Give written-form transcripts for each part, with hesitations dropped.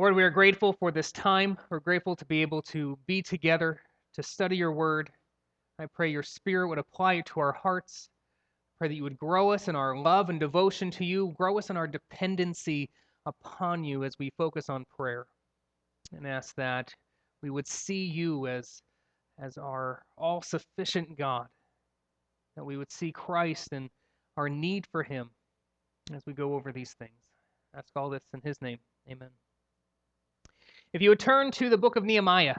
Lord, we are grateful for this time. We're grateful to be able to be together to study your word. I pray your spirit would apply it to our hearts. Pray that you would grow us in our love and devotion to you, grow us in our dependency upon you as we focus on prayer. And ask that we would see you as our all-sufficient God, that we would see Christ and our need for him as we go over these things. Ask all this in his name. Amen. If you would turn to the book of Nehemiah,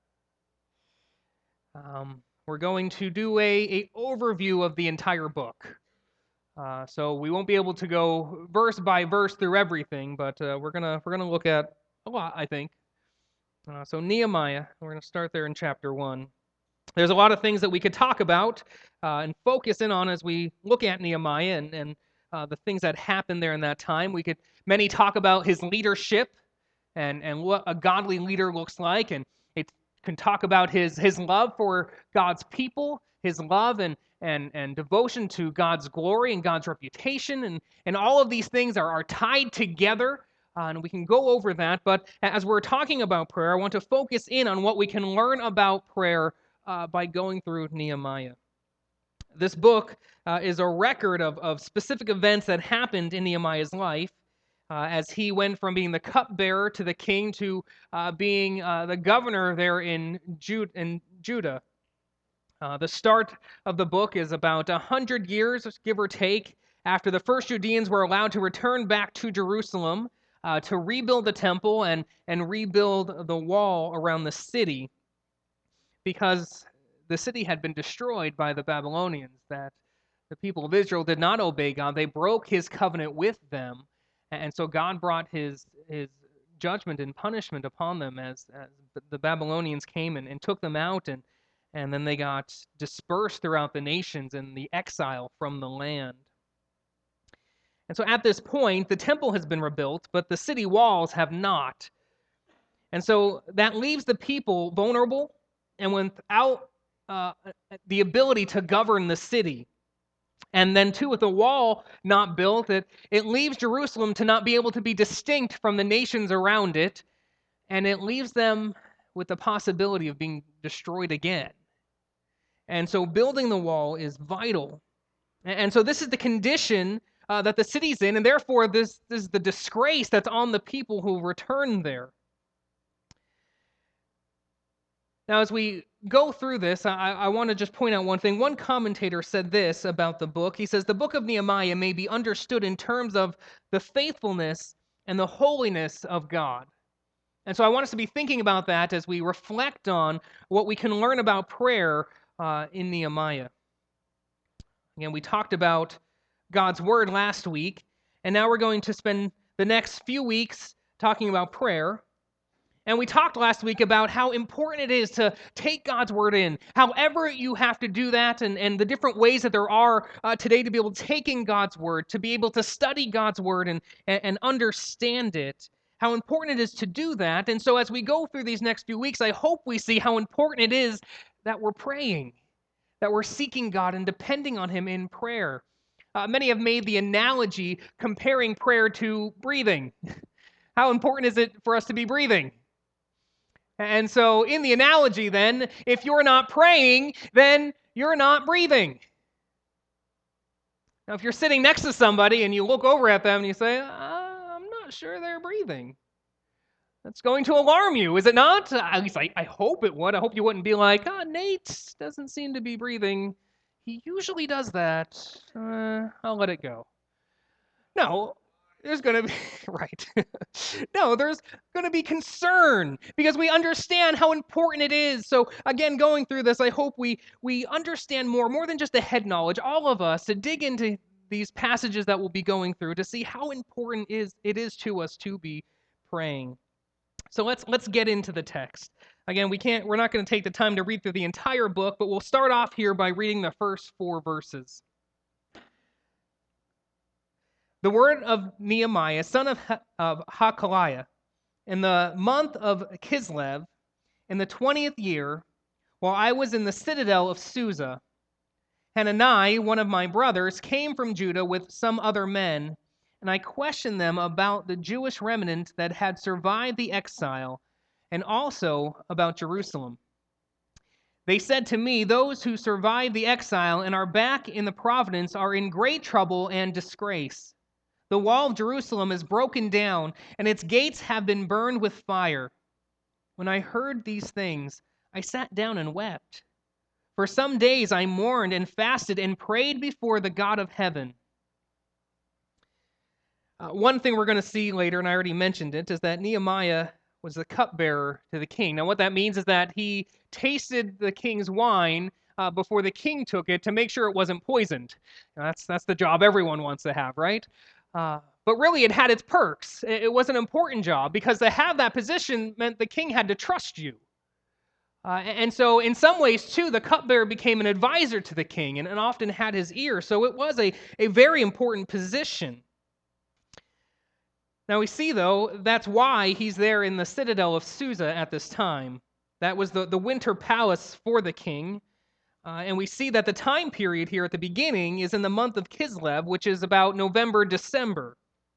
we're going to do a overview of the entire book. So we won't be able to go verse by verse through everything, but we're gonna look at a lot, I think. So Nehemiah, we're gonna start there in chapter 1. There's a lot of things that we could talk about and focus in on as we look at Nehemiah and the things that happened there in that time. Many talk about his leadership and what a godly leader looks like, and it can talk about his love for God's people, his love and devotion to God's glory and God's reputation, and all of these things are tied together, and we can go over that. But as we're talking about prayer, I want to focus in on what we can learn about prayer by going through Nehemiah. This book is a record of specific events that happened in Nehemiah's life as he went from being the cupbearer to the king to being the governor there in Judah. The start of the book is about 100 years, give or take, after the first Judeans were allowed to return back to Jerusalem to rebuild the temple and rebuild the wall around the city, because the city had been destroyed by the Babylonians, that the people of Israel did not obey God. They broke his covenant with them. And so God brought his judgment and punishment upon them as the Babylonians came and took them out, and then they got dispersed throughout the nations in the exile from the land. And so at this point, the temple has been rebuilt, but the city walls have not. And so that leaves the people vulnerable and without the ability to govern the city. And then, too, with the wall not built, it leaves Jerusalem to not be able to be distinct from the nations around it, and it leaves them with the possibility of being destroyed again. And so building the wall is vital. And so this is the condition that the city's in, and therefore this is the disgrace that's on the people who return there. Now, as we go through this, I want to just point out one thing. One commentator said this about the book. He says, the book of Nehemiah may be understood in terms of the faithfulness and the holiness of God. And so I want us to be thinking about that as we reflect on what we can learn about prayer in Nehemiah. Again, we talked about God's word last week, and now we're going to spend the next few weeks talking about prayer. And we talked last week about how important it is to take God's word in, however you have to do that, and the different ways that there are today to be able to take in God's word, to be able to study God's word and understand it, how important it is to do that. And so as we go through these next few weeks, I hope we see how important it is that we're praying, that we're seeking God and depending on him in prayer. Many have made the analogy comparing prayer to breathing. How important is it for us to be breathing? And so in the analogy then, if you're not praying, then you're not breathing. Now, if you're sitting next to somebody and you look over at them and you say, I'm not sure they're breathing, that's going to alarm you, is it not? At least I hope it would. I hope you wouldn't be like, Nate doesn't seem to be breathing. He usually does that. I'll let it go. No, there's going to be, right. No, there's going to be concern because we understand how important it is. So again, going through this, I hope we understand more than just the head knowledge, all of us, to dig into these passages that we'll be going through to see how important it is to us to be praying. So let's get into the text. Again, we're not going to take the time to read through the entire book, but we'll start off here by reading the first 4 verses. The word of Nehemiah, son of Hakaliah, in the month of Kislev, in the 20th year, while I was in the citadel of Susa, Hanani, one of my brothers, came from Judah with some other men, and I questioned them about the Jewish remnant that had survived the exile and also about Jerusalem. They said to me, "Those who survived the exile and are back in the province are in great trouble and disgrace. The wall of Jerusalem is broken down, and its gates have been burned with fire." When I heard these things, I sat down and wept. For some days I mourned and fasted and prayed before the God of heaven. One thing we're going to see later, and I already mentioned it, is that Nehemiah was the cupbearer to the king. Now, what that means is that he tasted the king's wine before the king took it to make sure it wasn't poisoned. Now, that's the job everyone wants to have, right? But really, it had its perks. It was an important job because to have that position meant the king had to trust you. And so, in some ways, too, the cupbearer became an advisor to the king and often had his ear. So, it was a very important position. Now we see, though, that's why he's there in the citadel of Susa at this time. That was the winter palace for the king. And we see that the time period here at the beginning is in the month of Kislev, which is about November, December.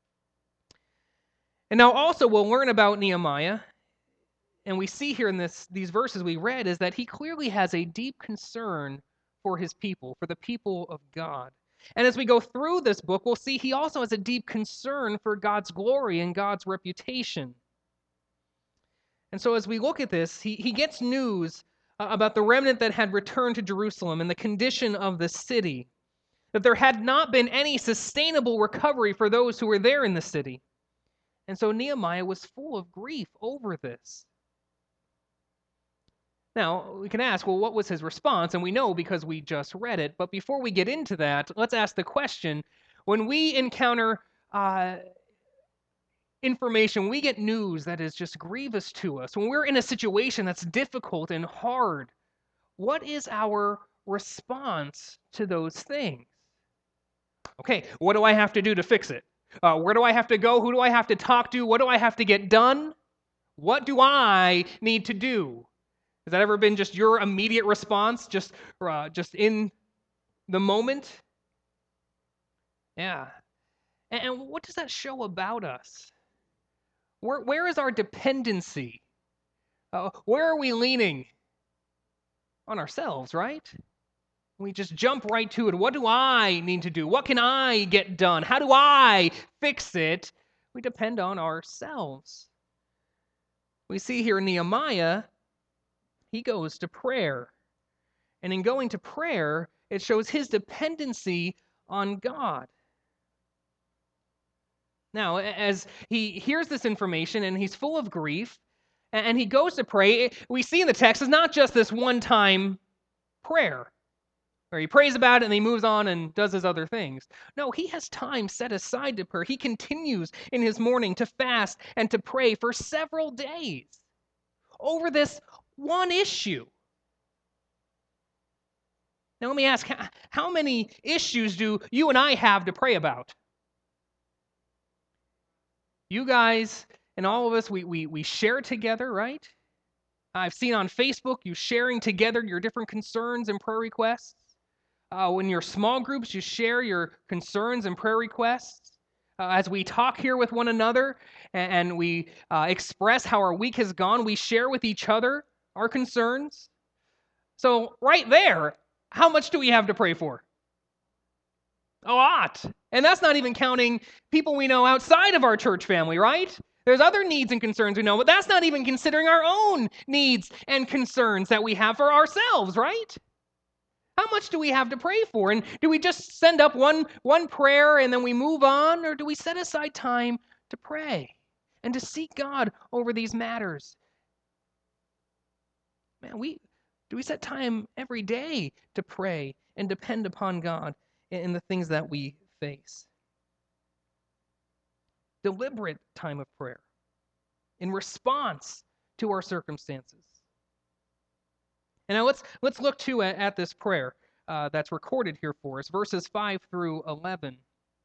And now also we'll learn about Nehemiah, and we see here in these verses we read, is that he clearly has a deep concern for his people, for the people of God. And as we go through this book, we'll see he also has a deep concern for God's glory and God's reputation. And so as we look at this, he gets news about the remnant that had returned to Jerusalem and the condition of the city, that there had not been any sustainable recovery for those who were there in the city. And so Nehemiah was full of grief over this. Now, we can ask, well, what was his response? And we know because we just read it. But before we get into that, let's ask the question. When we encounter information, we get news that is just grievous to us, when we're in a situation that's difficult and hard, what is our response to those things? Okay, what do I have to do to fix it? Where do I have to go? Who do I have to talk to? What do I have to get done? What do I need to do? Has that ever been just your immediate response, just in the moment? Yeah. And what does that show about us? Where is our dependency? Where are we leaning? On ourselves, right? We just jump right to it. What do I need to do? What can I get done? How do I fix it? We depend on ourselves. We see here Nehemiah, he goes to prayer. And in going to prayer, it shows his dependency on God. Now, as he hears this information and he's full of grief, and he goes to pray, we see in the text it's not just this one-time prayer, where he prays about it and he moves on and does his other things. No, he has time set aside to prayer. He continues in his morning to fast and to pray for several days over this one issue. Now let me ask, how many issues do you and I have to pray about? You guys and all of us, we share together, right? I've seen on Facebook you sharing together your different concerns and prayer requests. When you're small groups, you share your concerns and prayer requests. As we talk here with one another and we express how our week has gone, we share with each other our concerns. So right there, how much do we have to pray for? A lot. And that's not even counting people we know outside of our church family, right? There's other needs and concerns we know, but that's not even considering our own needs and concerns that we have for ourselves, right? How much do we have to pray for? And do we just send up one prayer and then we move on? Or do we set aside time to pray and to seek God over these matters? Man, do we set time every day to pray and depend upon God in the things that we face? Deliberate time of prayer in response to our circumstances. And now let's look too at this prayer that's recorded here for us, verses 5 through 11. It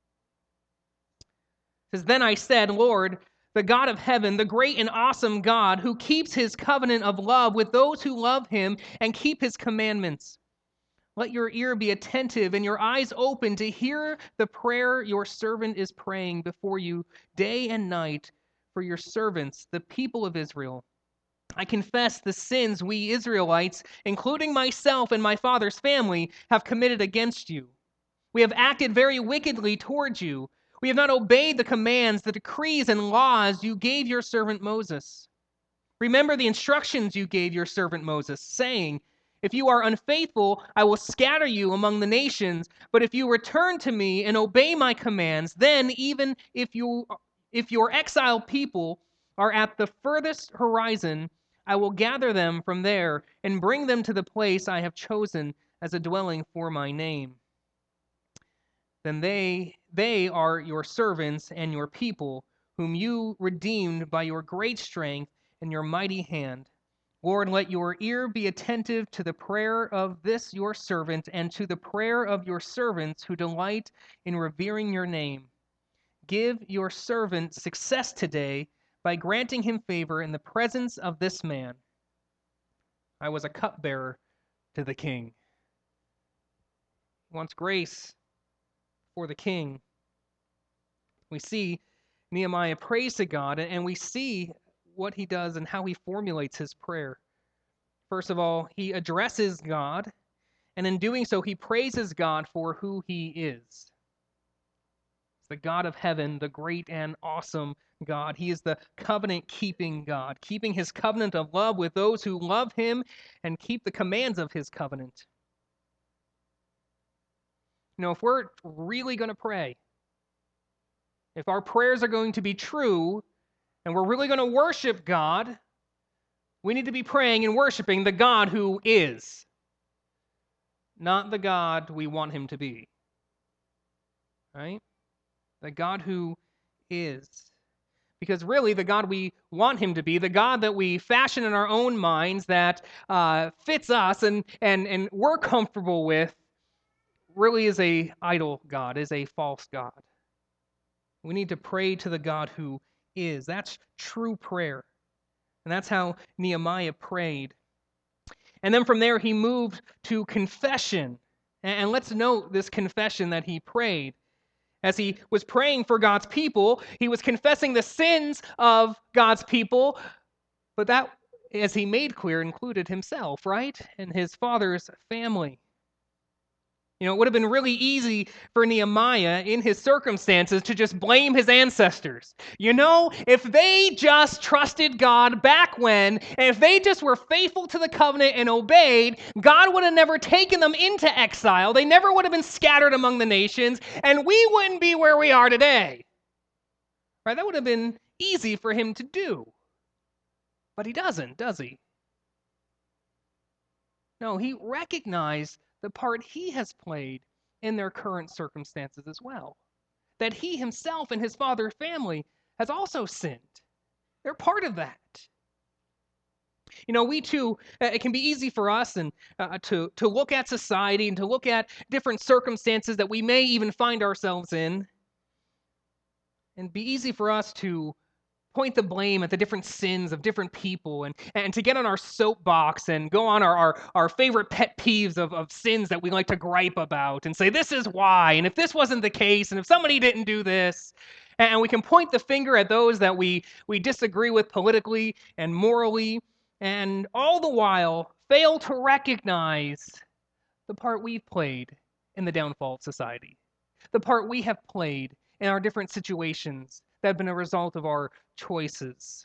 says, "Then I said, Lord, the God of heaven, the great and awesome God who keeps his covenant of love with those who love him and keep his commandments. Let your ear be attentive and your eyes open to hear the prayer your servant is praying before you day and night for your servants, the people of Israel. I confess the sins we Israelites, including myself and my father's family, have committed against you. We have acted very wickedly towards you. We have not obeyed the commands, the decrees, and laws you gave your servant Moses. Remember the instructions you gave your servant Moses, saying, if you are unfaithful, I will scatter you among the nations. But if you return to me and obey my commands, then even if your exiled people are at the furthest horizon, I will gather them from there and bring them to the place I have chosen as a dwelling for my name. Then they are your servants and your people, whom you redeemed by your great strength and your mighty hand. Lord, let your ear be attentive to the prayer of this your servant and to the prayer of your servants who delight in revering your name. Give your servant success today by granting him favor in the presence of this man. I was a cupbearer to the king. He wants grace for the king. We see Nehemiah prays to God, and we see what he does and how he formulates his prayer. First of all, he addresses God, and in doing so, he praises God for who he is. It's the God of heaven, the great and awesome God. He is the covenant-keeping God, keeping his covenant of love with those who love him and keep the commands of his covenant. You know, if we're really going to pray, if our prayers are going to be true, and we're really going to worship God, we need to be praying and worshiping the God who is, not the God we want him to be. Right? The God who is. Because really, the God we want him to be, the God that we fashion in our own minds that fits us and we're comfortable with, really is a idol God, is a false God. We need to pray to the God who is. That's true prayer. And that's how Nehemiah prayed. And then from there, he moved to confession. And let's note this confession that he prayed. As he was praying for God's people, he was confessing the sins of God's people, but that, as he made clear, included himself, right? And his father's family. You know, it would have been really easy for Nehemiah in his circumstances to just blame his ancestors. You know, if they just trusted God back when, and if they just were faithful to the covenant and obeyed, God would have never taken them into exile. They never would have been scattered among the nations, and we wouldn't be where we are today. Right? That would have been easy for him to do. But he doesn't, does he? No, he recognized the part he has played in their current circumstances as well. That he himself and his father's family has also sinned. They're part of that. You know, we too, it can be easy for us and to look at society and to look at different circumstances that we may even find ourselves in, and be easy for us to point the blame at the different sins of different people and to get on our soapbox and go on our favorite pet peeves of sins that we like to gripe about and say, this is why, and if this wasn't the case, and if somebody didn't do this, and we can point the finger at those that we disagree with politically and morally, and all the while fail to recognize the part we've played in the downfall of society, the part we have played in our different situations that have been a result of our choices.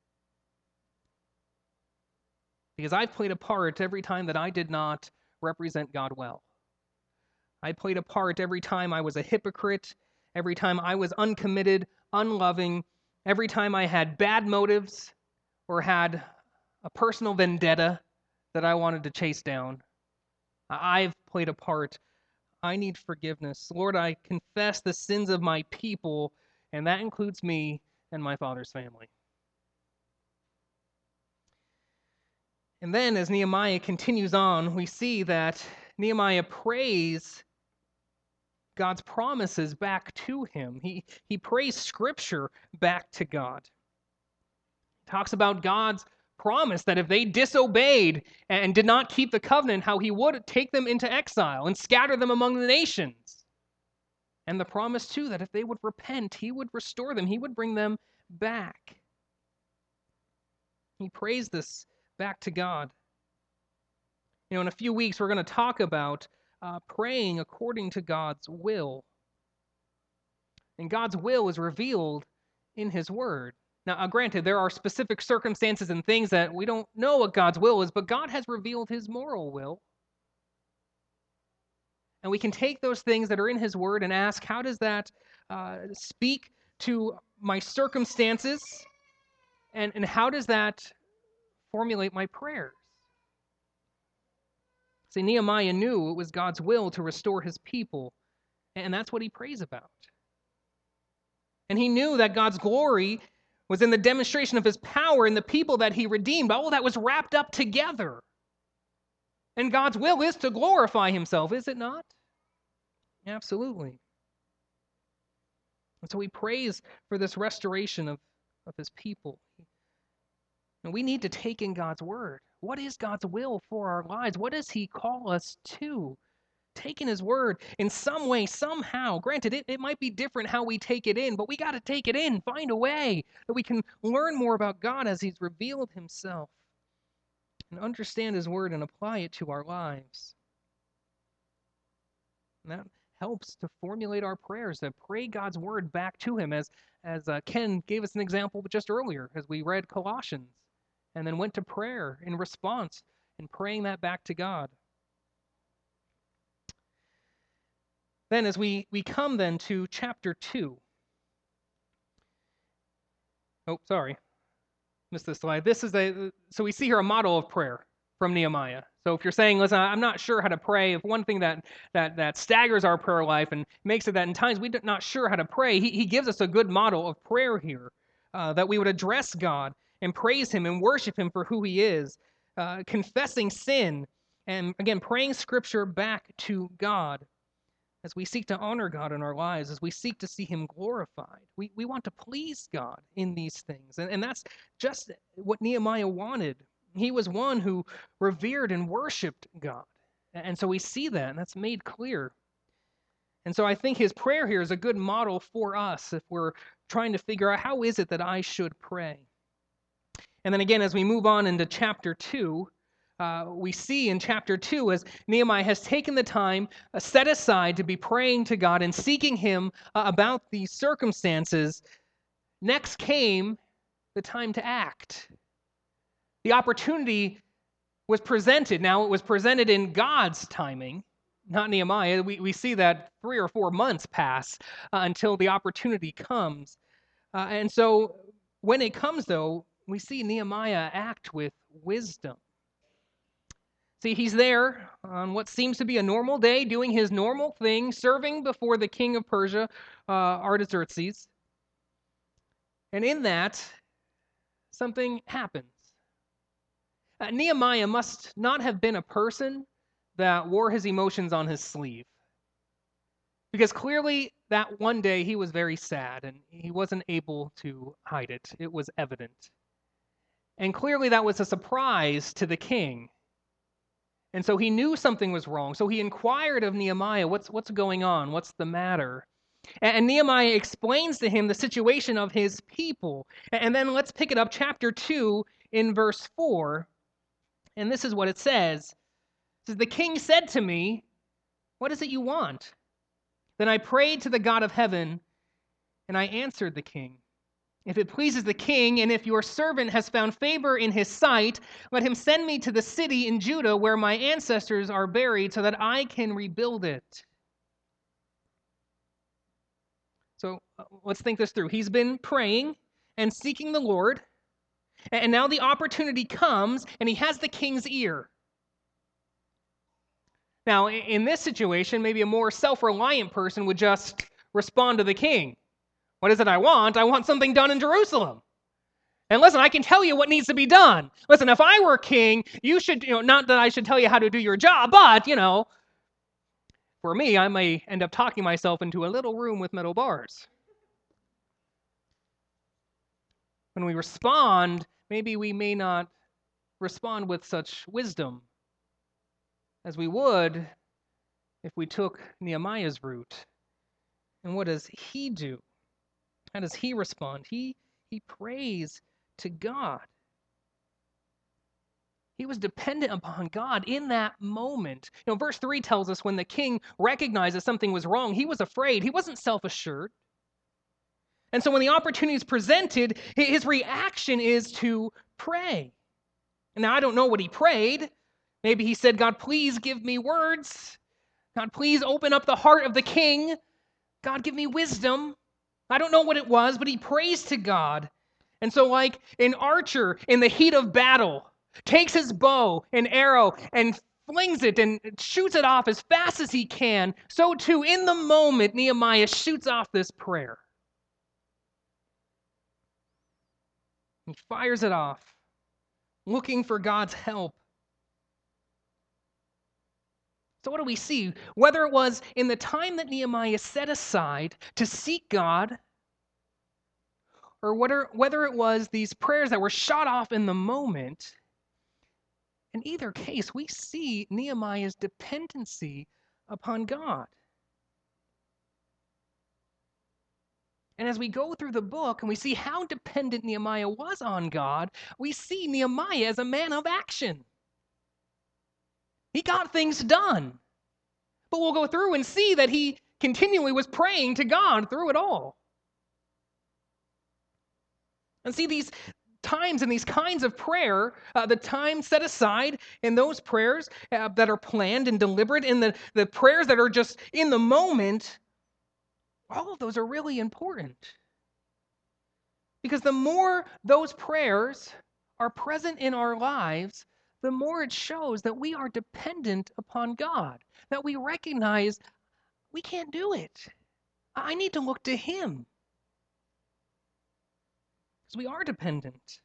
Because I've played a part every time that I did not represent God well. I played a part every time I was a hypocrite, every time I was uncommitted, unloving, every time I had bad motives or had a personal vendetta that I wanted to chase down. I've played a part. I need forgiveness. Lord, I confess the sins of my people, and that includes me and my father's family. And then as Nehemiah continues on, we see that Nehemiah prays God's promises back to him. He prays scripture back to God. He talks about God's promised that if they disobeyed and did not keep the covenant, how he would take them into exile and scatter them among the nations. And the promise, too, that if they would repent, he would restore them, he would bring them back. He prays this back to God. In a few weeks, we're going to talk about praying according to God's will. And God's will is revealed in his word. Now, granted, there are specific circumstances and things that we don't know what God's will is, but God has revealed his moral will. And we can take those things that are in his word and ask, how does that speak to my circumstances? And how does that formulate my prayers? See, Nehemiah knew it was God's will to restore his people, and that's what he prays about. And he knew that God's glory was in the demonstration of his power and the people that he redeemed. All that was wrapped up together. And God's will is to glorify himself, is it not? Absolutely. And so he prays for this restoration of his people. And we need to take in God's word. What is God's will for our lives? What does he call us to? Take in his word in some way, somehow. Granted, it might be different how we take it in, but we got to take it in, find a way that we can learn more about God as he's revealed himself and understand his word and apply it to our lives. And that helps to formulate our prayers, to pray God's word back to him, as Ken gave us an example just earlier as we read Colossians and then went to prayer in response and praying that back to God. Then as we come then to chapter 2. Oh, sorry. Missed this slide. So we see here a model of prayer from Nehemiah. So if you're saying, listen, I'm not sure how to pray, if one thing that staggers our prayer life and makes it that in times we're not sure how to pray, he gives us a good model of prayer here, that we would address God and praise him and worship him for who he is, confessing sin, and again, praying scripture back to God. As we seek to honor God in our lives, as we seek to see him glorified, we want to please God in these things. And that's just what Nehemiah wanted. He was one who revered and worshiped God. And so we see that, and that's made clear. And so I think his prayer here is a good model for us if we're trying to figure out how is it that I should pray. And then again, as we move on into chapter 2, we see in chapter 2 as Nehemiah has taken the time set aside to be praying to God and seeking him about these circumstances. Next came the time to act. The opportunity was presented. Now, it was presented in God's timing, not Nehemiah. We see that 3 or 4 months pass until the opportunity comes. And so when it comes, though, we see Nehemiah act with wisdom. See, he's there on what seems to be a normal day, doing his normal thing, serving before the king of Persia, Artaxerxes. And in that, something happens. Nehemiah must not have been a person that wore his emotions on his sleeve. Because clearly, that one day he was very sad and he wasn't able to hide it. It was evident. And clearly, that was a surprise to the king. And so he knew something was wrong. So he inquired of Nehemiah, what's going on? What's the matter? And Nehemiah explains to him the situation of his people. And then let's pick it up, chapter 2, in verse 4. And this is what it says. It says, "The king said to me, 'What is it you want?' Then I prayed to the God of heaven, and I answered the king, 'If it pleases the king, and if your servant has found favor in his sight, let him send me to the city in Judah where my ancestors are buried, so that I can rebuild it.'" So let's think this through. He's been praying and seeking the Lord, and now the opportunity comes, and he has the king's ear. Now, in this situation, maybe a more self-reliant person would just respond to the king. "What is it I want? I want something done in Jerusalem. And listen, I can tell you what needs to be done. Listen, if I were king, you should, not that I should tell you how to do your job, but, for me, I may end up talking myself into a little room with metal bars." When we respond, maybe we may not respond with such wisdom as we would if we took Nehemiah's route. And what does he do? How does he respond? He prays to God. He was dependent upon God in that moment. Verse 3 tells us when the king recognized that something was wrong, he was afraid. He wasn't self-assured. And so when the opportunity is presented, his reaction is to pray. Now, I don't know what he prayed. Maybe he said, God, please give me words. God, please open up the heart of the king. God, give me wisdom. I don't know what it was, but he prays to God. And so, like an archer in the heat of battle, takes his bow and arrow and flings it and shoots it off as fast as he can, so too, in the moment, Nehemiah shoots off this prayer. He fires it off, looking for God's help. So what do we see? Whether it was in the time that Nehemiah set aside to seek God, or whether it was these prayers that were shot off in the moment, in either case, we see Nehemiah's dependency upon God. And as we go through the book and we see how dependent Nehemiah was on God, we see Nehemiah as a man of action. He got things done. But we'll go through and see that he continually was praying to God through it all. And see these times and these kinds of prayer, the time set aside in those prayers that are planned and deliberate, in the prayers that are just in the moment, all of those are really important. Because the more those prayers are present in our lives, the more it shows that we are dependent upon God, that we recognize we can't do it. I need to look to Him. Because we are dependent.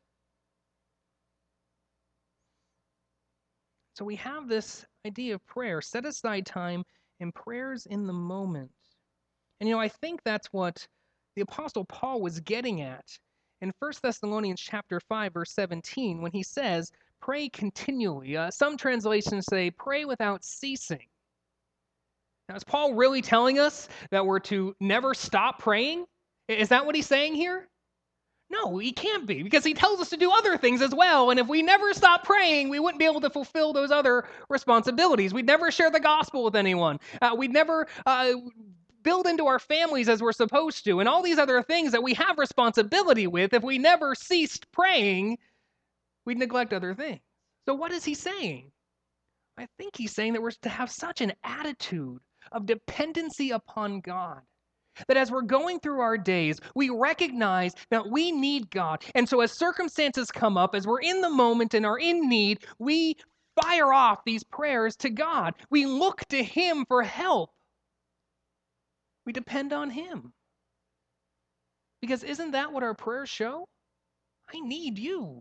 So we have this idea of prayer, set aside time and prayers in the moment. And I think that's what the Apostle Paul was getting at in 1 Thessalonians chapter 5, verse 17, when he says, pray continually. Some translations say, pray without ceasing. Now, is Paul really telling us that we're to never stop praying? Is that what he's saying here? No, he can't be, because he tells us to do other things as well. And if we never stop praying, we wouldn't be able to fulfill those other responsibilities. We'd never share the gospel with anyone. We'd never build into our families as we're supposed to. And all these other things that we have responsibility with, if we never ceased praying, we'd neglect other things. So what is he saying? I think he's saying that we're to have such an attitude of dependency upon God, that as we're going through our days, we recognize that we need God. And so as circumstances come up, as we're in the moment and are in need, we fire off these prayers to God. We look to Him for help. We depend on Him. Because isn't that what our prayers show? I need you.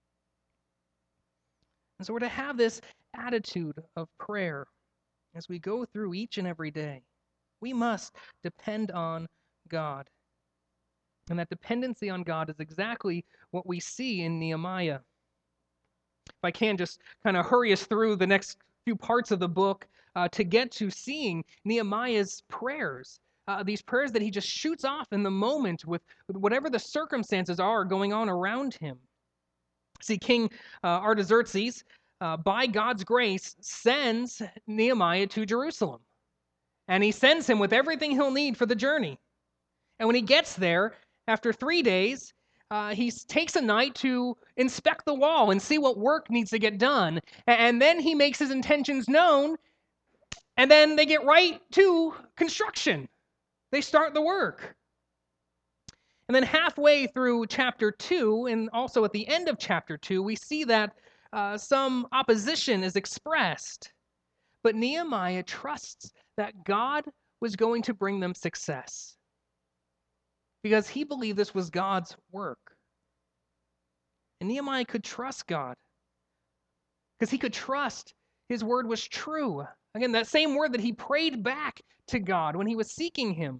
And so we're to have this attitude of prayer as we go through each and every day. We must depend on God. And that dependency on God is exactly what we see in Nehemiah. If I can just kind of hurry us through the next few parts of the book to get to seeing Nehemiah's prayers. These prayers that he just shoots off in the moment with whatever the circumstances are going on around him. See, King Artaxerxes, by God's grace, sends Nehemiah to Jerusalem. And he sends him with everything he'll need for the journey. And when he gets there, after 3 days, he takes a night to inspect the wall and see what work needs to get done. And then he makes his intentions known, and then they get right to construction. They start the work. And then halfway through chapter 2, and also at the end of chapter 2, we see that some opposition is expressed. But Nehemiah trusts that God was going to bring them success, because he believed this was God's work. And Nehemiah could trust God, because he could trust His word was true. Again, that same word that he prayed back to God when he was seeking Him.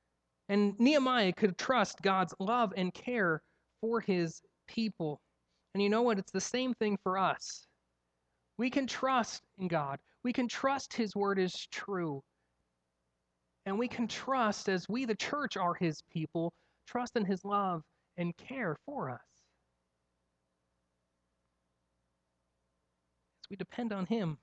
And Nehemiah could trust God's love and care for his people. And you know what? It's the same thing for us. We can trust in God. We can trust His word is true. And we can trust, as we, the church, are His people, trust in His love and care for us. As we depend on Him.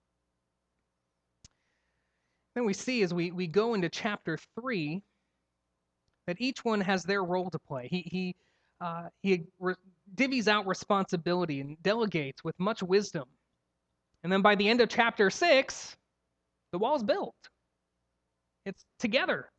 Then we see as we go into chapter 3 that each one has their role to play. He divvies out responsibility and delegates with much wisdom. And then by the end of chapter 6, the wall's built. It's together.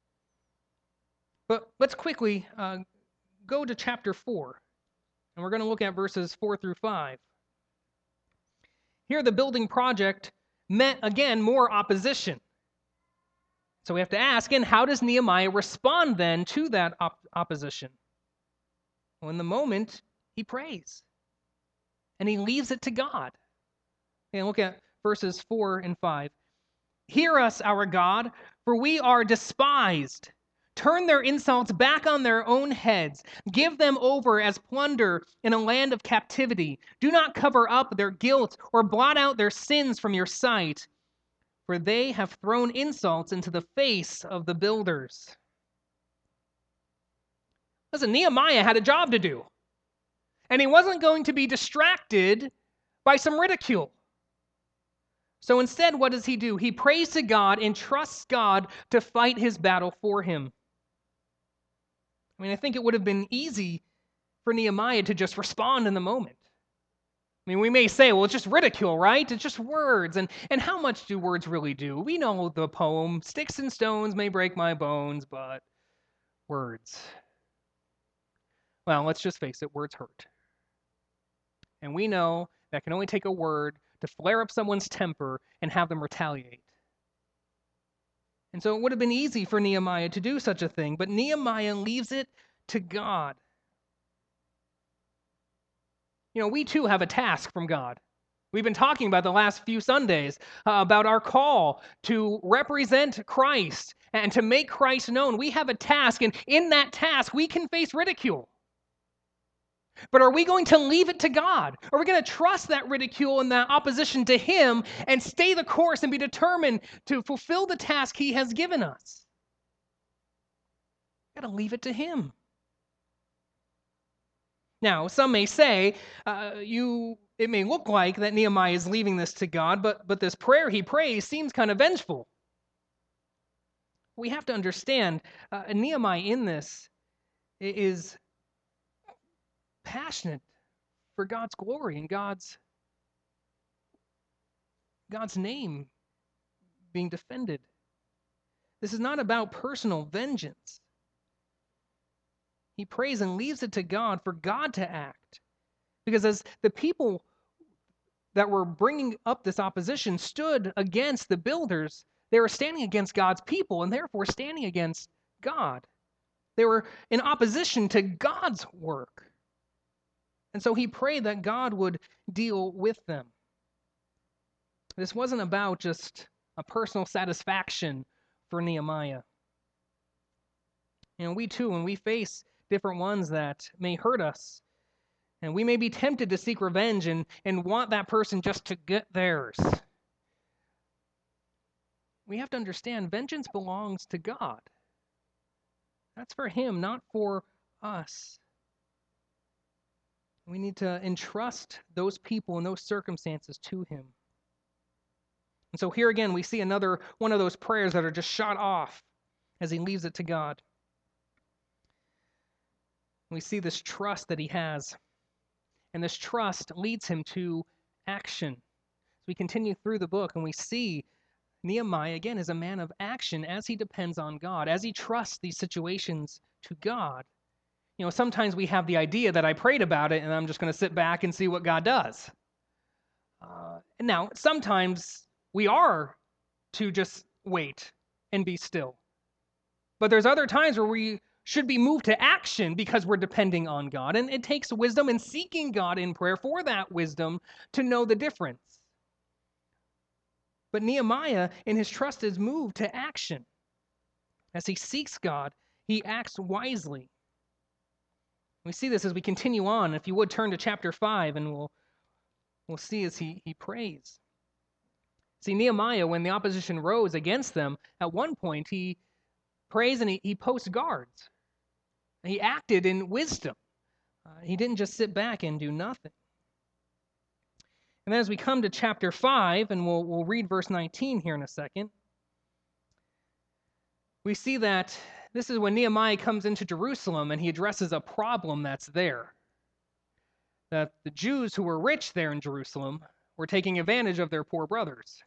But let's quickly go to chapter 4, and we're going to look at verses 4 through 5. Here, the building project met again more opposition. So we have to ask, and how does Nehemiah respond then to that opposition? Well, in the moment, he prays, and he leaves it to God. And look at verses 4 and 5. Hear us, our God, for we are despised. Turn their insults back on their own heads. Give them over as plunder in a land of captivity. Do not cover up their guilt or blot out their sins from your sight, for they have thrown insults into the face of the builders. Listen, Nehemiah had a job to do, and he wasn't going to be distracted by some ridicule. So instead, what does he do? He prays to God and trusts God to fight his battle for him. I mean, I think it would have been easy for Nehemiah to just respond in the moment. I mean, we may say, well, it's just ridicule, right? It's just words. And how much do words really do? We know the poem, sticks and stones may break my bones, but words. Well, let's just face it, words hurt. And we know that can only take a word to flare up someone's temper and have them retaliate. And so it would have been easy for Nehemiah to do such a thing, but Nehemiah leaves it to God. You know, we too have a task from God. We've been talking about the last few Sundays about our call to represent Christ and to make Christ known. We have a task, and in that task, we can face ridicule. But are we going to leave it to God? Are we going to trust that ridicule and that opposition to Him and stay the course and be determined to fulfill the task He has given us? We've got to leave it to Him. Now, some may say, it may look like that Nehemiah is leaving this to God, but this prayer he prays seems kind of vengeful. We have to understand, Nehemiah in this is passionate for God's glory and God's name being defended. This is not about personal vengeance. He prays and leaves it to God for God to act. Because as the people that were bringing up this opposition stood against the builders, they were standing against God's people and therefore standing against God. They were in opposition to God's work. And so he prayed that God would deal with them. This wasn't about just a personal satisfaction for Nehemiah. You know, we too, when we face different ones that may hurt us, and we may be tempted to seek revenge and want that person just to get theirs, we have to understand vengeance belongs to God. That's for Him, not for us. We need to entrust those people and those circumstances to Him. And so here again, we see another one of those prayers that are just shot off as he leaves it to God. We see this trust that he has, and this trust leads him to action. As we continue through the book, and we see Nehemiah, again, is a man of action as he depends on God, as he trusts these situations to God. You know, sometimes we have the idea that I prayed about it and I'm just going to sit back and see what God does. And now, sometimes we are to just wait and be still. But there's other times where we should be moved to action because we're depending on God. And it takes wisdom and seeking God in prayer for that wisdom to know the difference. But Nehemiah, in his trust, is moved to action. As he seeks God, he acts wisely. We see this as we continue on. If you would turn to chapter 5, and we'll see as he prays. See, Nehemiah, when the opposition rose against them, at one point he prays and he posts guards. He acted in wisdom. He didn't just sit back and do nothing. And then as we come to chapter 5, and we'll read verse 19 here in a second, we see that this is when Nehemiah comes into Jerusalem and he addresses a problem that's there. That the Jews who were rich there in Jerusalem were taking advantage of their poor brothers.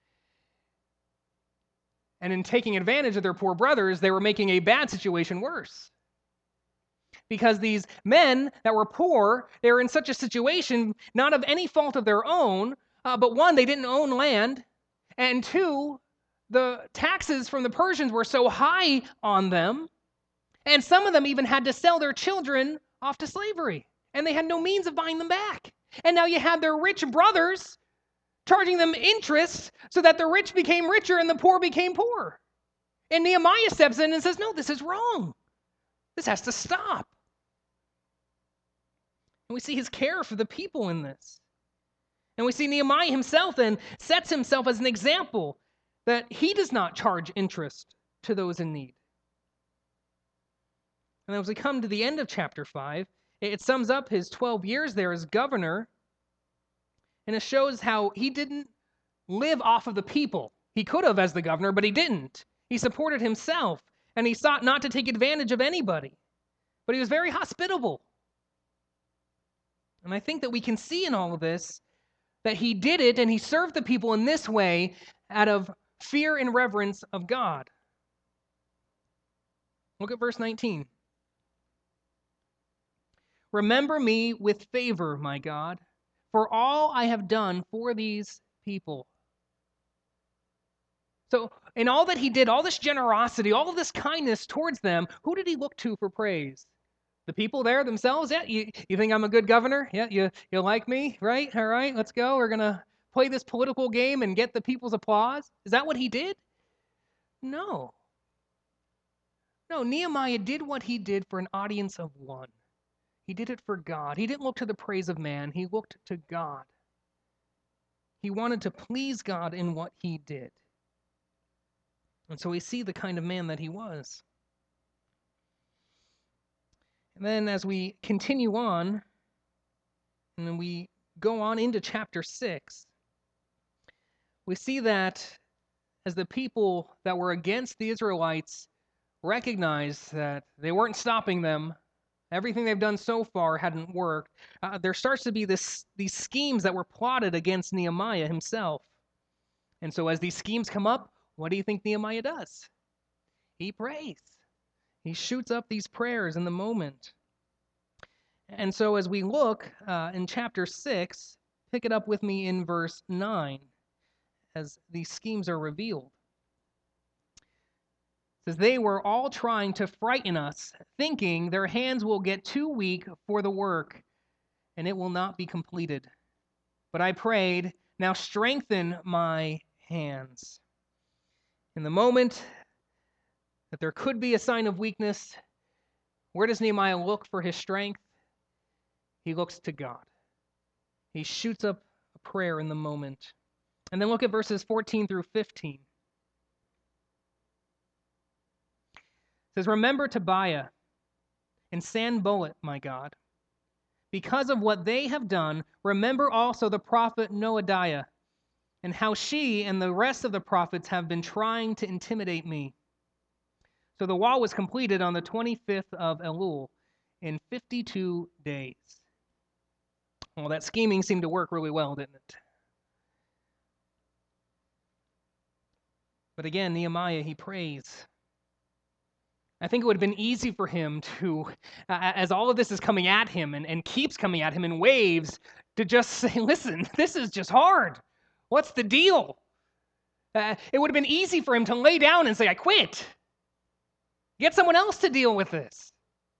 And in taking advantage of their poor brothers, they were making a bad situation worse. Because these men that were poor, they were in such a situation, not of any fault of their own, but one, they didn't own land, and two, the taxes from the Persians were so high on them, and some of them even had to sell their children off to slavery, and they had no means of buying them back. And now you had their rich brothers charging them interest so that the rich became richer and the poor became poor. And Nehemiah steps in and says, no, this is wrong. This has to stop. And we see his care for the people in this. And we see Nehemiah himself then sets himself as an example that he does not charge interest to those in need. And as we come to the end of chapter 5, it sums up his 12 years there as governor, and it shows how he didn't live off of the people. He could have as the governor, but he didn't. He supported himself, and he sought not to take advantage of anybody. But he was very hospitable. And I think that we can see in all of this that he did it and he served the people in this way out of fear and reverence of God. Look at verse 19. Remember me with favor, my God, for all I have done for these people. So in all that he did, all this generosity, all of this kindness towards them, who did he look to for praise? The people there themselves? Yeah, you think I'm a good governor? Yeah, you like me, right? All right, let's go. We're going to play this political game and get the people's applause. Is that what he did? No. No, Nehemiah did what he did for an audience of one. He did it for God. He didn't look to the praise of man. He looked to God. He wanted to please God in what he did. And so we see the kind of man that he was. And then as we continue on, and then we go on into chapter 6, we see that as the people that were against the Israelites recognized that they weren't stopping them, everything they've done so far hadn't worked, there starts to be these schemes that were plotted against Nehemiah himself. And so as these schemes come up, what do you think Nehemiah does? He prays. He shoots up these prayers in the moment. And so as we look in chapter 6, pick it up with me in verse 9 as these schemes are revealed. It says, they were all trying to frighten us, thinking their hands will get too weak for the work, and it will not be completed. But I prayed, now strengthen my hands. In the moment that there could be a sign of weakness, where does Nehemiah look for his strength? He looks to God. He shoots up a prayer in the moment. And then look at verses 14 through 15. It says, remember Tobiah and Sanballat, my God. Because of what they have done, remember also the prophet Noadiah, and how she and the rest of the prophets have been trying to intimidate me. So the wall was completed on the 25th of Elul in 52 days. Well, that scheming seemed to work really well, didn't it? But again, Nehemiah, he prays. I think it would have been easy for him to, as all of this is coming at him and keeps coming at him in waves, to just say, listen, this is just hard. What's the deal? It would have been easy for him to lay down and say, I quit. Get someone else to deal with this.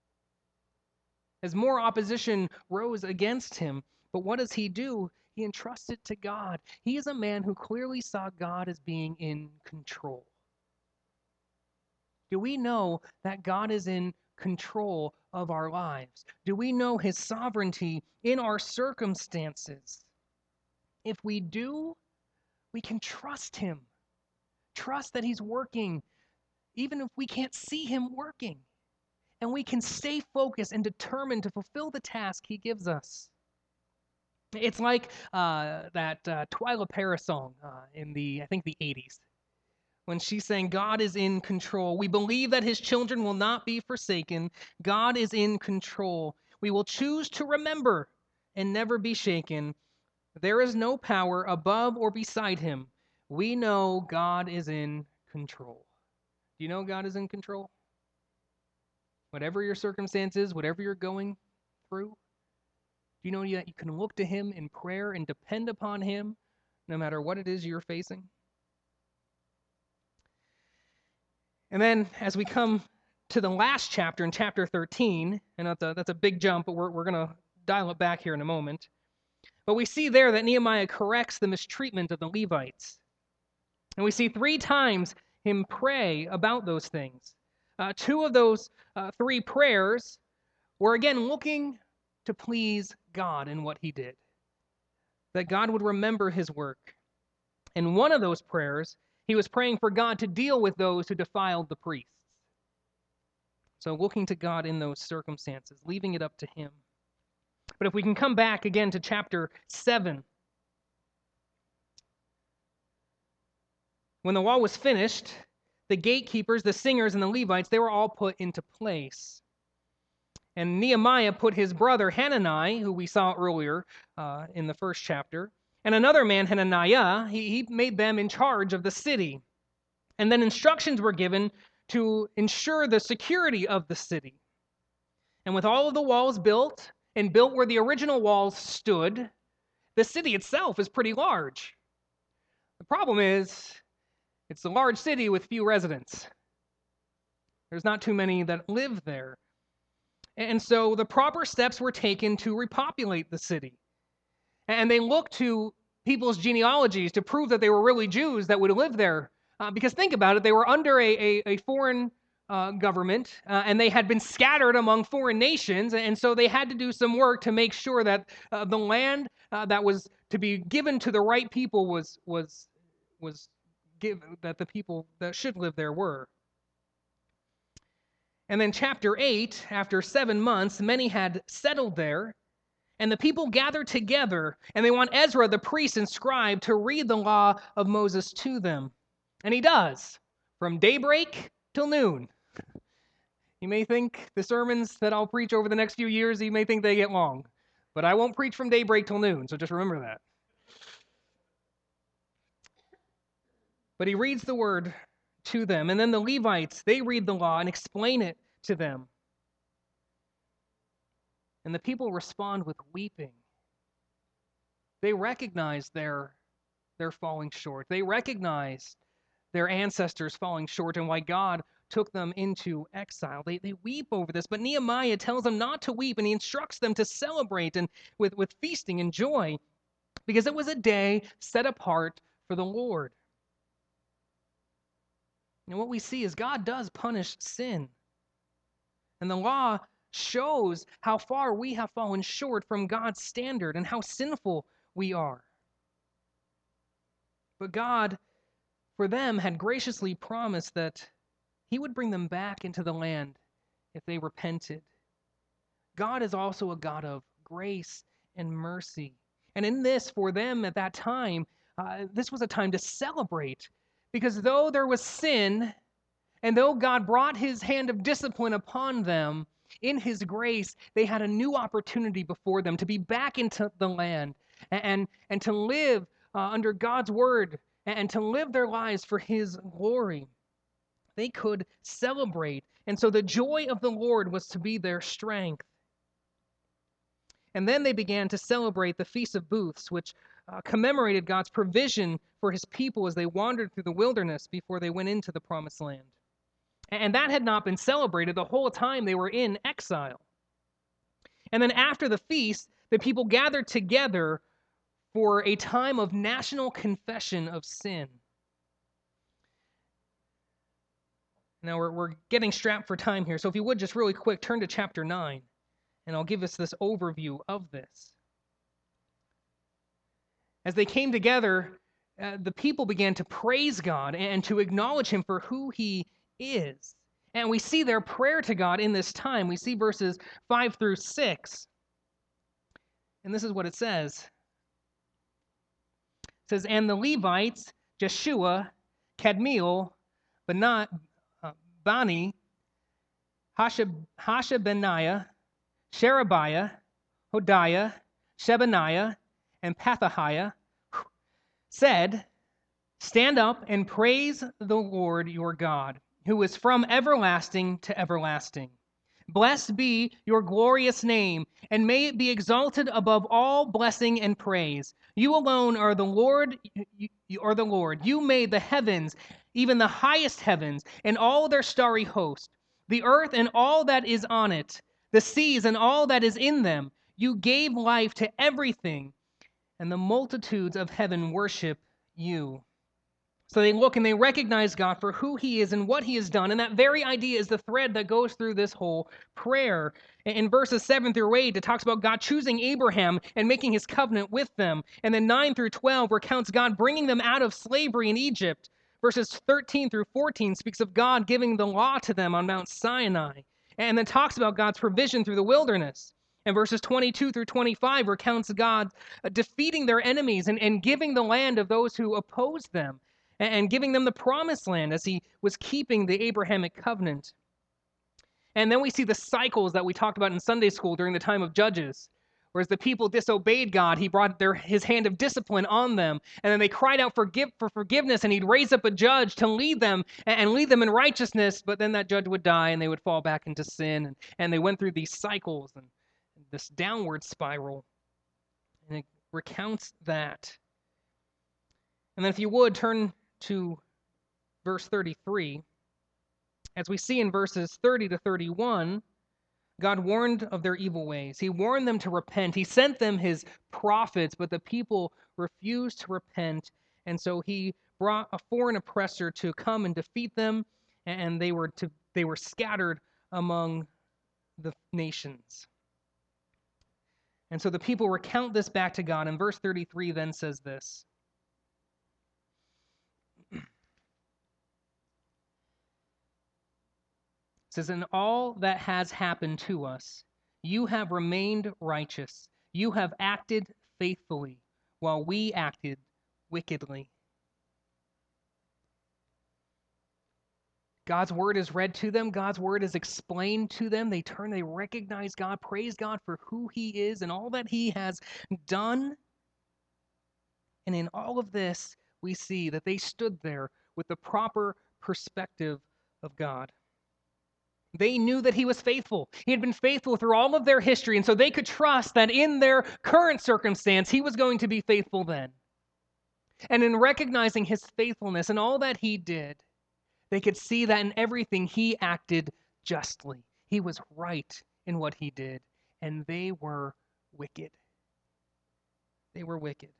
As more opposition rose against him. But what does he do? He entrusts it to God. He is a man who clearly saw God as being in control. Do we know that God is in control of our lives? Do we know his sovereignty in our circumstances? If we do, we can trust him. Trust that he's working, even if we can't see him working. And we can stay focused and determined to fulfill the task he gives us. It's like that Twyla Paris song in I think the 80s, when she's saying, God is in control. We believe that his children will not be forsaken. God is in control. We will choose to remember and never be shaken. There is no power above or beside him. We know God is in control. Do you know God is in control? Whatever your circumstances, whatever you're going through, do you know that you can look to him in prayer and depend upon him no matter what it is you're facing? And then as we come to the last chapter, in chapter 13, and that's a big jump, but we're going to dial it back here in a moment. But we see there that Nehemiah corrects the mistreatment of the Levites. And we see 3 times him pray about those things. 2 of those 3 prayers were again looking to please God in what he did, that God would remember his work. In one of those prayers, he was praying for God to deal with those who defiled the priests. So looking to God in those circumstances, leaving it up to him. But if we can come back again to chapter 7, when the wall was finished, the gatekeepers, the singers, and the Levites, they were all put into place. And Nehemiah put his brother Hanani, who we saw earlier in the first chapter, and another man, Hananiah, he made them in charge of the city. And then instructions were given to ensure the security of the city. And with all of the walls built, and built where the original walls stood, the city itself is pretty large. The problem is, it's a large city with few residents. There's not too many that live there. And so the proper steps were taken to repopulate the city. And they looked to people's genealogies to prove that they were really Jews that would live there. Because think about it, they were under a foreign government, and they had been scattered among foreign nations, and so they had to do some work to make sure that the land that was to be given to the right people was given, that the people that should live there were. And then chapter 8, after 7 months, many had settled there, and the people gathered together, and they want Ezra, the priest and scribe, to read the law of Moses to them. And he does, from daybreak till noon. You may think the sermons that I'll preach over the next few years, you may think they get long. But I won't preach from daybreak till noon, so just remember that. But he reads the word to them, and then the Levites, they read the law and explain it to them. And the people respond with weeping. They recognize their falling short. They recognize their ancestors falling short and why God took them into exile. They weep over this, but Nehemiah tells them not to weep, and he instructs them to celebrate and with feasting and joy, because it was a day set apart for the Lord. And what we see is God does punish sin. And the law shows how far we have fallen short from God's standard and how sinful we are. But God, for them, had graciously promised that he would bring them back into the land if they repented. God is also a God of grace and mercy. And in this, for them at that time, this was a time to celebrate. Because though there was sin, and though God brought his hand of discipline upon them, in his grace, they had a new opportunity before them to be back into the land and to live under God's word and to live their lives for his glory. They could celebrate. And so the joy of the Lord was to be their strength. And then they began to celebrate the Feast of Booths, which commemorated God's provision for his people as they wandered through the wilderness before they went into the promised land. And that had not been celebrated the whole time they were in exile. And then after the feast, the people gathered together for a time of national confession of sin. Now we're getting strapped for time here, so if you would just really quick turn to chapter 9, and I'll give us this overview of this. As they came together, the people began to praise God and to acknowledge him for who he is. And we see their prayer to God in this time. We see verses 5 through 6. And this is what it says. It says, "And the Levites, Jeshua, Kadmiel, Bani, Hashabaniah, Sherebiah, Hodiah, Shebaniah, and Pethahiah said, 'Stand up and praise the Lord your God, who is from everlasting to everlasting. Blessed be your glorious name, and may it be exalted above all blessing and praise. You alone are the Lord, you are the Lord. You made the heavens, even the highest heavens, and all their starry host, the earth and all that is on it, the seas and all that is in them. You gave life to everything, and the multitudes of heaven worship you.'" So they look and they recognize God for who he is and what he has done. And that very idea is the thread that goes through this whole prayer. In verses 7 through 8, it talks about God choosing Abraham and making his covenant with them. And then 9 through 12 recounts God bringing them out of slavery in Egypt. Verses 13 through 14 speaks of God giving the law to them on Mount Sinai. And then talks about God's provision through the wilderness. And verses 22 through 25 recounts God defeating their enemies and giving the land of those who opposed them, and giving them the promised land as he was keeping the Abrahamic covenant. And then we see the cycles that we talked about in Sunday school during the time of Judges. Whereas the people disobeyed God, he brought his hand of discipline on them. And then they cried out for forgiveness, and he'd raise up a judge to lead them and lead them in righteousness. But then that judge would die, and they would fall back into sin. And they went through these cycles and this downward spiral. And it recounts that. And then if you would, turn to verse 33. As we see in verses 30 to 31, God warned of their evil ways. He warned them to repent. He sent them his prophets, but the people refused to repent. And so he brought a foreign oppressor to come and defeat them, and they were scattered among the nations. And so the people recount this back to God. And verse 33 then says this. It says, "In all that has happened to us, you have remained righteous. You have acted faithfully, while we acted wickedly." God's word is read to them. God's word is explained to them. They turn, they recognize God, praise God for who he is and all that he has done. And in all of this, we see that they stood there with the proper perspective of God. They knew that he was faithful. He had been faithful through all of their history, and so they could trust that in their current circumstance, he was going to be faithful then. And in recognizing his faithfulness and all that he did, they could see that in everything he acted justly. He was right in what he did, and they were wicked. They were wicked.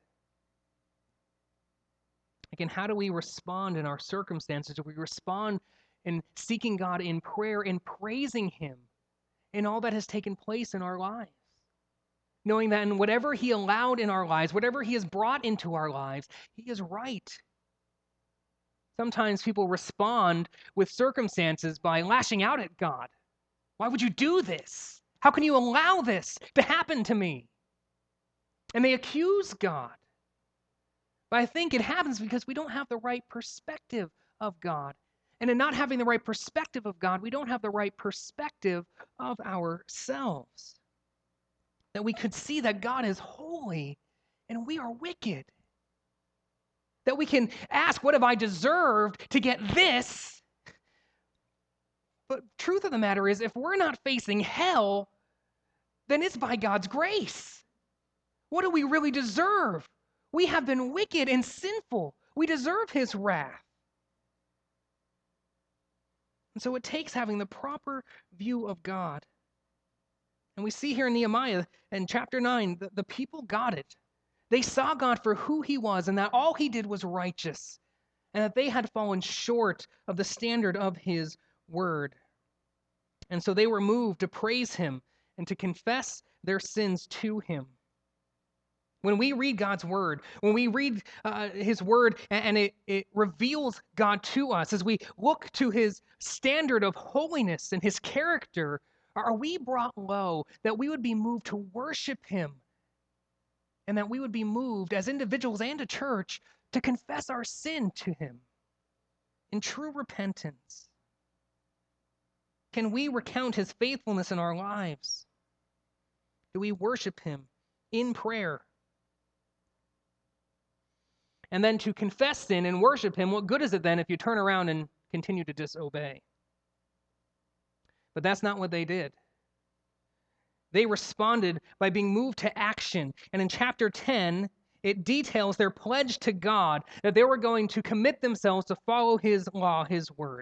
Again, how do we respond in our circumstances? Do we respond in seeking God in prayer and praising him in all that has taken place in our lives? Knowing that in whatever he allowed in our lives, whatever he has brought into our lives, he is right. Sometimes people respond with circumstances by lashing out at God. Why would you do this? How can you allow this to happen to me? And they accuse God. But I think it happens because we don't have the right perspective of God. And in not having the right perspective of God, we don't have the right perspective of ourselves. That we could see that God is holy and we are wicked. That we can ask, what have I deserved to get this? But truth of the matter is, if we're not facing hell, then it's by God's grace. What do we really deserve? We have been wicked and sinful. We deserve his wrath. And so it takes having the proper view of God. And we see here in Nehemiah in chapter 9, the people got it. They saw God for who he was and that all he did was righteous and that they had fallen short of the standard of his word. And so they were moved to praise him and to confess their sins to him. When we read God's word, when we read his word and it reveals God to us, as we look to his standard of holiness and his character, are we brought low that we would be moved to worship him and that we would be moved as individuals and a church to confess our sin to him in true repentance? Can we recount his faithfulness in our lives? Do we worship him in prayer? And then to confess sin and worship him, what good is it then if you turn around and continue to disobey? But that's not what they did. They responded by being moved to action. And in chapter 10, it details their pledge to God that they were going to commit themselves to follow his law, his word.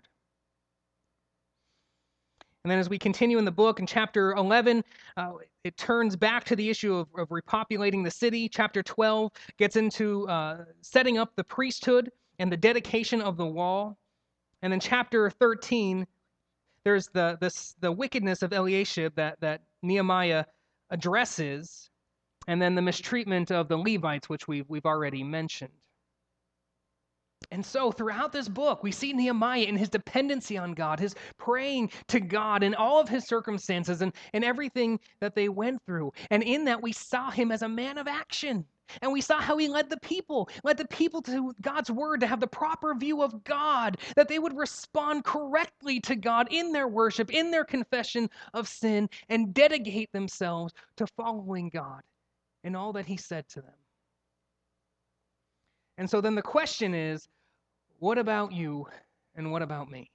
And then as we continue in the book, in chapter 11, it turns back to the issue of repopulating the city. Chapter 12 gets into setting up the priesthood and the dedication of the wall. And then chapter 13, there's the wickedness of Eliashib that Nehemiah addresses, and then the mistreatment of the Levites, which we've already mentioned. And so throughout this book, we see Nehemiah in his dependency on God, his praying to God in all of his circumstances and everything that they went through. And in that, we saw him as a man of action. And we saw how he led the people to God's word, to have the proper view of God, that they would respond correctly to God in their worship, in their confession of sin, and dedicate themselves to following God in all that he said to them. And so then the question is, what about you and what about me?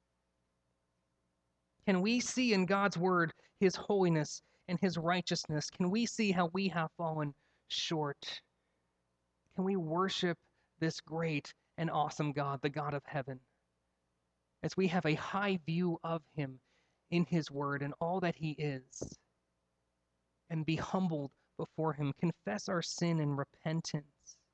Can we see in God's word his holiness and his righteousness? Can we see how we have fallen short? Can we worship this great and awesome God, the God of heaven, as we have a high view of him in his word and all that he is, and be humbled before him, confess our sin in repentance,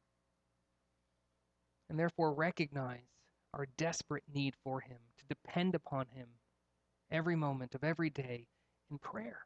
and therefore recognize our desperate need for him, to depend upon him every moment of every day in prayer?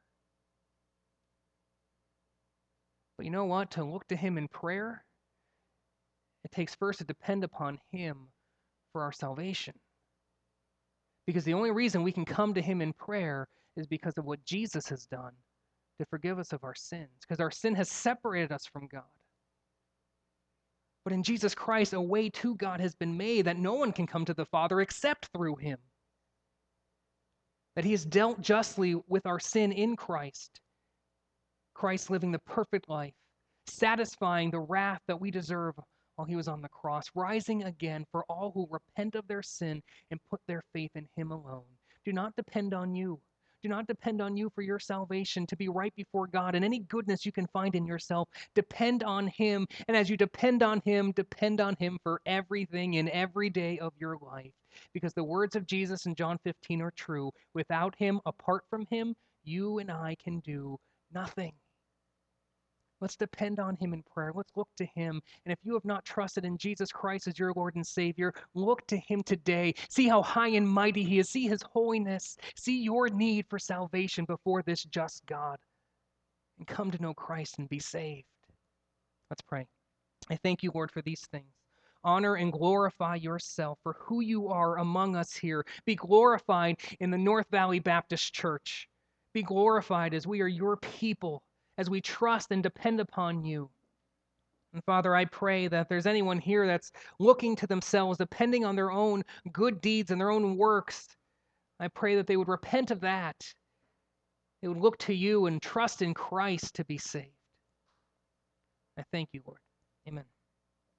But you know what? To look to him in prayer, it takes first to depend upon him for our salvation. Because the only reason we can come to him in prayer is because of what Jesus has done to forgive us of our sins, because our sin has separated us from God. But in Jesus Christ, a way to God has been made that no one can come to the Father except through him. That he has dealt justly with our sin in Christ. Christ living the perfect life, satisfying the wrath that we deserve while he was on the cross, rising again for all who repent of their sin and put their faith in him alone. Do not depend on you. Do not depend on you for your salvation, to be right before God and any goodness you can find in yourself. Depend on him. And as you depend on him for everything in every day of your life. Because the words of Jesus in John 15 are true. Without him, apart from him, you and I can do nothing. Let's depend on him in prayer. Let's look to him. And if you have not trusted in Jesus Christ as your Lord and Savior, look to him today. See how high and mighty he is. See his holiness. See your need for salvation before this just God. And come to know Christ and be saved. Let's pray. I thank you, Lord, for these things. Honor and glorify yourself for who you are among us here. Be glorified in the North Valley Baptist Church. Be glorified as we are your people, as we trust and depend upon you. And Father, I pray that if there's anyone here that's looking to themselves, depending on their own good deeds and their own works, I pray that they would repent of that. They would look to you and trust in Christ to be saved. I thank you, Lord. Amen.